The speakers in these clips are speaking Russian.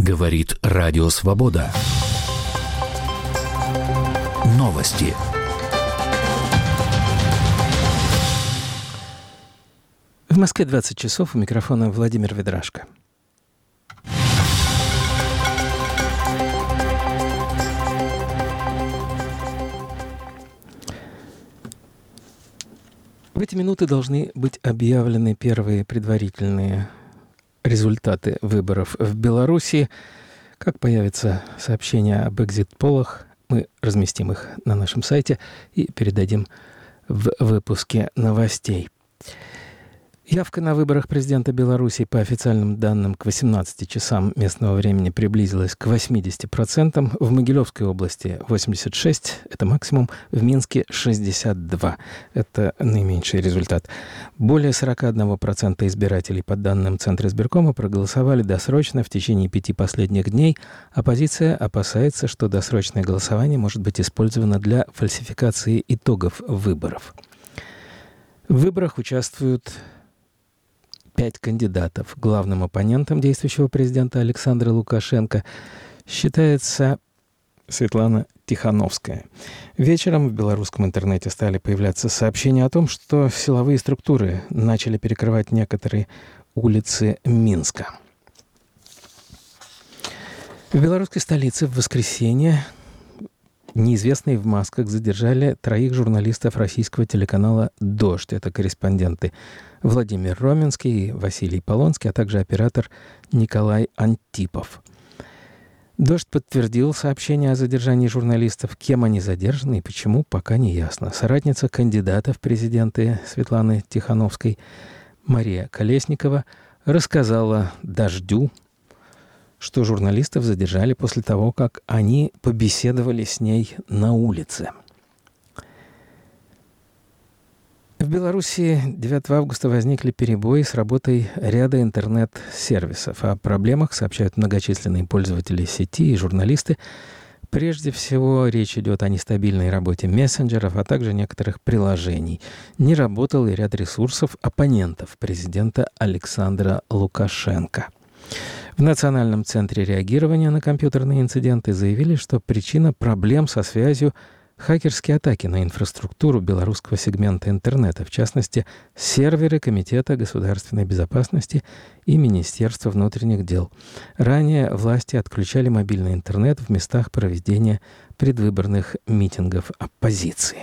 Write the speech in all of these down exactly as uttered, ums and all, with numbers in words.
Говорит Радио Свобода. Новости. В Москве двадцать часов, у микрофона Владимир Ведрашко. В эти минуты должны быть объявлены первые предварительные результаты выборов в Беларуси. Как появится сообщение об экзит-полах, мы разместим их на нашем сайте и передадим в выпуске новостей. Явка на выборах президента Беларуси по официальным данным к восемнадцати часам местного времени приблизилась к восьмидесяти процентам. В Могилевской области восемьдесят шесть процентов, это максимум. В Минске шестьдесят два процента, это наименьший результат. Более сорок один процент избирателей, по данным Центра избиркома, проголосовали досрочно в течение пяти последних дней. Оппозиция опасается, что досрочное голосование может быть использовано для фальсификации итогов выборов. В выборах участвуют пять кандидатов. Главным оппонентом действующего президента Александра Лукашенко считается Светлана Тихановская. Вечером в белорусском интернете стали появляться сообщения о том, что силовые структуры начали перекрывать некоторые улицы Минска. В белорусской столице в воскресенье неизвестные в масках задержали троих журналистов российского телеканала «Дождь». Это корреспонденты Владимир Роменский и Василий Полонский, а также оператор Николай Антипов. «Дождь» подтвердил сообщение о задержании журналистов. Кем они задержаны и почему, пока не ясно. Соратница кандидата в президенты Светланы Тихановской Мария Колесникова рассказала «Дождю», что журналистов задержали после того, как они побеседовали с ней на улице. В Беларуси девятого августа возникли перебои с работой ряда интернет-сервисов. О проблемах сообщают многочисленные пользователи сети и журналисты. Прежде всего, речь идет о нестабильной работе мессенджеров, а также некоторых приложений. Не работал и ряд ресурсов оппонентов президента Александра Лукашенко. В Национальном центре реагирования на компьютерные инциденты заявили, что причина проблем со связью – хакерские атаки на инфраструктуру белорусского сегмента интернета, в частности, серверы Комитета государственной безопасности и Министерства внутренних дел. Ранее власти отключали мобильный интернет в местах проведения предвыборных митингов оппозиции.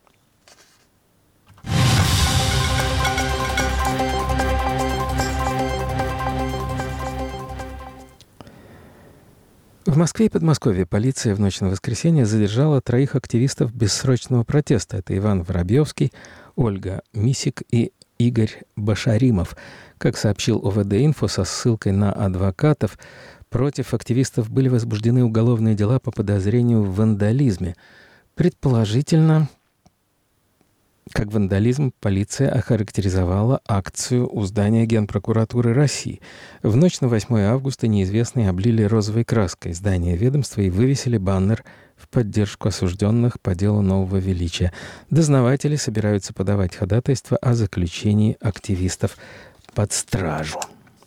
В Москве и Подмосковье полиция в ночь на воскресенье задержала троих активистов бессрочного протеста. Это Иван Воробьевский, Ольга Мисик и Игорь Башаримов. Как сообщил ОВД-инфо со ссылкой на адвокатов, против активистов были возбуждены уголовные дела по подозрению в вандализме. Предположительно, как вандализм полиция охарактеризовала акцию у здания Генпрокуратуры России. В ночь на восьмое августа неизвестные облили розовой краской здание ведомства и вывесили баннер в поддержку осужденных по делу Нового Величия. Дознаватели собираются подавать ходатайство о заключении активистов под стражу.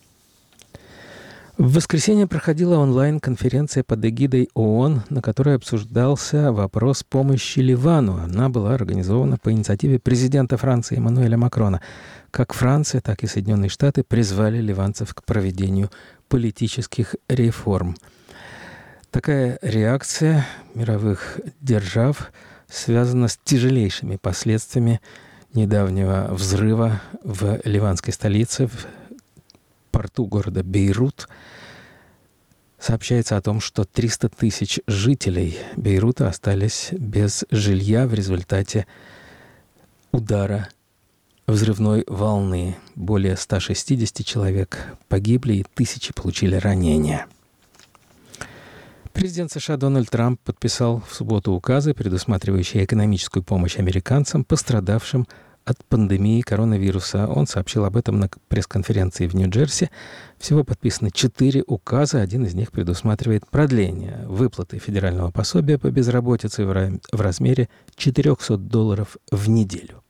В воскресенье проходила онлайн-конференция под эгидой ООН, на которой обсуждался вопрос помощи Ливану. Она была организована по инициативе президента Франции Эммануэля Макрона. Как Франция, так и Соединенные Штаты призвали ливанцев к проведению политических реформ. Такая реакция мировых держав связана с тяжелейшими последствиями недавнего взрыва в ливанской столице, в порту города Бейрут. Сообщается о том, что триста тысяч жителей Бейрута остались без жилья в результате удара взрывной волны. Более ста шестидесяти человек погибли и тысячи получили ранения. Президент США Дональд Трамп подписал в субботу указы, предусматривающие экономическую помощь американцам, пострадавшим от пандемии коронавируса. Он сообщил об этом на пресс-конференции в Нью-Джерси. Всего подписано четыре указа. Один из них предусматривает продление выплаты федерального пособия по безработице в размере четыреста долларов в неделю.